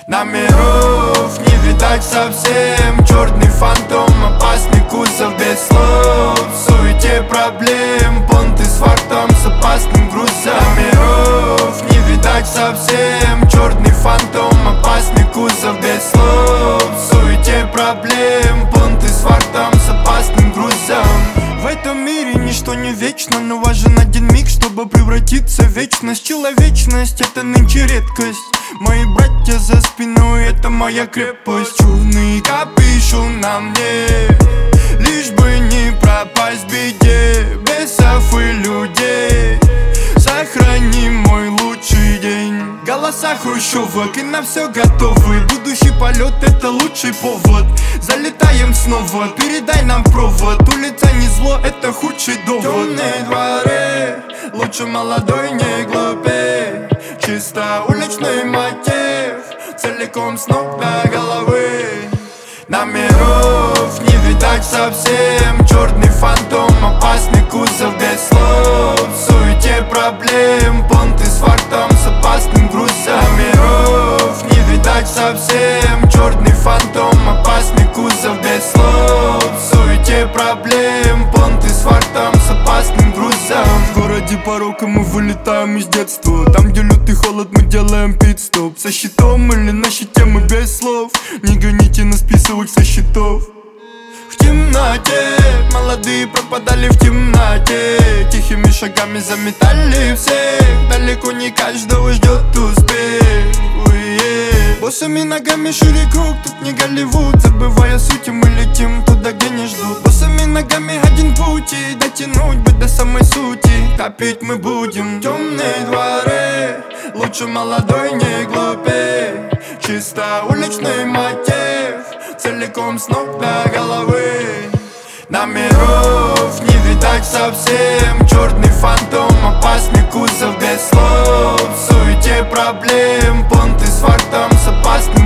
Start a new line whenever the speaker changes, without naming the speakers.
Номеров не видать совсем. Черный фантом, опасный кузов без слов. В суете проблем, понты с фактом, с опасным грузом. Номеров не видать совсем. Черный фантом, опасный кузов без слов. В суете проблем, понты с фактом, с опасным грузом. В этом мире ничто не вечно, но важен один миг, чтобы превратиться в вечность. Человечность — это нынче редкость. Мои братья за спиной — это моя крепость. Черный капюшон на мне, лишь бы не пропасть в беде. Бесов и людей, сохрани мой лучший день. Голоса хрущевок и на все готовы. Будущий полет — это лучший повод. Залетаем снова, передай нам провод. Улица не зло, это худший довод. Темные дворы, лучше молодой, не глупей. Чисто уличный мотив, целиком с ног до головы. Номеров не видать совсем. Черный фантом, опасный кузов без слов. В суете проблем, понты с фактом, с опасным грузом. Номеров не видать совсем. Черный фантом, опасный кузов без слов. В суете проблем, понты с фактом, с опасным грузом. В городе порока мы вылетаем из детства. Там, где лютый холод, мы делаем пит-стоп. Со щитом или на щите мы без слов. Не гоните нас списывать со счетов. В темноте молодые пропадали в темноте. Тихими шагами заметали всех. Далеко не каждого ждет успех. Босыми ногами шире круг, тут не Голливуд. Забывая суть, мы летим туда, где не ждут. Босыми ногами один путь, и дотянуть бы до самой сути. Копить мы будем. Темные дворы, лучше молодой, не глупей. Чисто уличный мотив, целиком с ног до головы. Номеров не видать совсем. Черный фантом, опасный кузов без слов. В суете проблем, понты с фактом, с опасным